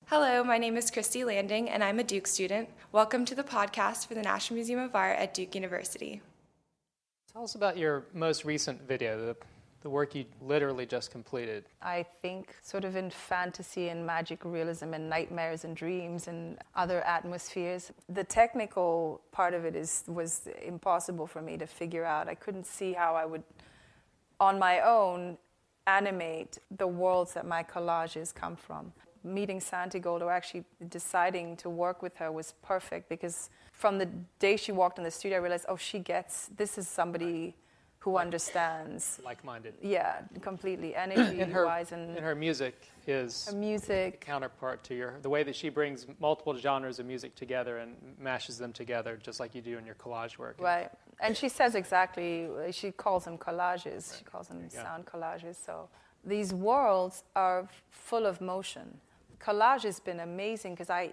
Hello, my name is Christy Landing, and I'm a Duke student. Welcome to the podcast for the National Museum of Art at Duke University. Tell us about your most recent video, the work you literally just completed. I think sort of in fantasy and magic realism and nightmares and dreams and other atmospheres. The technical part of it was impossible for me to figure out. I couldn't see how I would, on my own, animate the worlds that my collages come from. Meeting Santigold, or actually deciding to work with her, was perfect because from the day she walked in the studio, I realized, this is somebody who understands. Like-minded. Yeah, completely. Energy-wise. And her music is her music. The counterpart to the way that she brings multiple genres of music together and mashes them together, just like you do in your collage work. Right. And she says exactly, she calls them collages. She calls them sound collages. So these worlds are full of motion. Collage has been amazing because I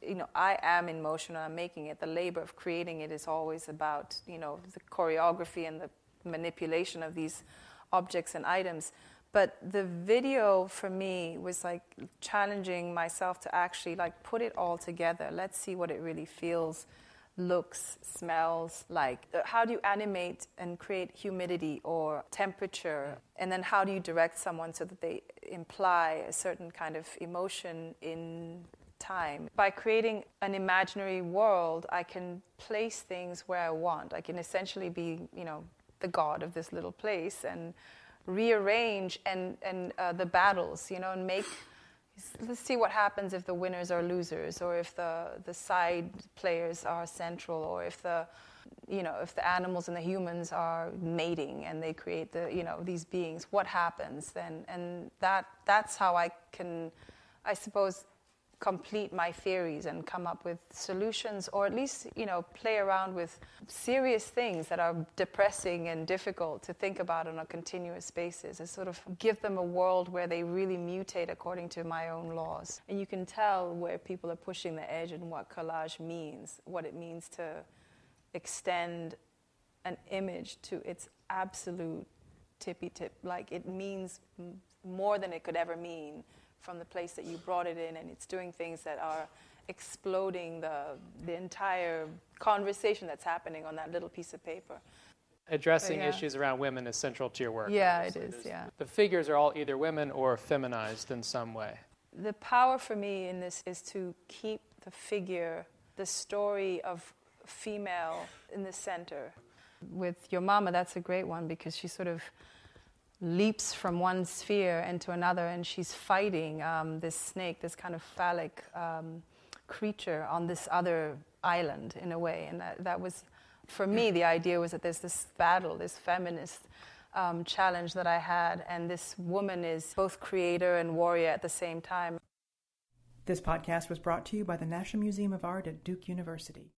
am in motion and I'm making it. The labor of creating it is always about, the choreography and the manipulation of these objects and items. But the video for me was like challenging myself to actually like put it all together. Let's see what it really feels, looks, smells like. How do you animate and create humidity or temperature? And then how do you direct someone so that they imply a certain kind of emotion in time? By creating an imaginary world, I can place things where I want. I can essentially be, the god of this little place and rearrange and the battles, and make. Let's see what happens if the winners are losers, or if the side players are central, or if the animals and the humans are mating and they create these beings. What happens then? And that's how I can, I suppose, complete my theories and come up with solutions, or at least play around with serious things that are depressing and difficult to think about on a continuous basis, and sort of give them a world where they really mutate according to my own laws. And you can tell where people are pushing the edge and what collage means, what it means to extend an image to its absolute tippy tip. Like, it means more than it could ever mean from the place that you brought it in, and it's doing things that are exploding the entire conversation that's happening on that little piece of paper. Addressing issues around women is central to your work. Yeah, it is, yeah. The figures are all either women or feminized in some way. The power for me in this is to keep the figure, the story of female in the center. With Your Mama, that's a great one because she sort of leaps from one sphere into another, and she's fighting this snake, this kind of phallic creature on this other island in a way. And that was, for me, the idea was that there's this battle, this feminist challenge that I had, and this woman is both creator and warrior at the same time. This podcast was brought to you by the National Museum of Art at Duke University.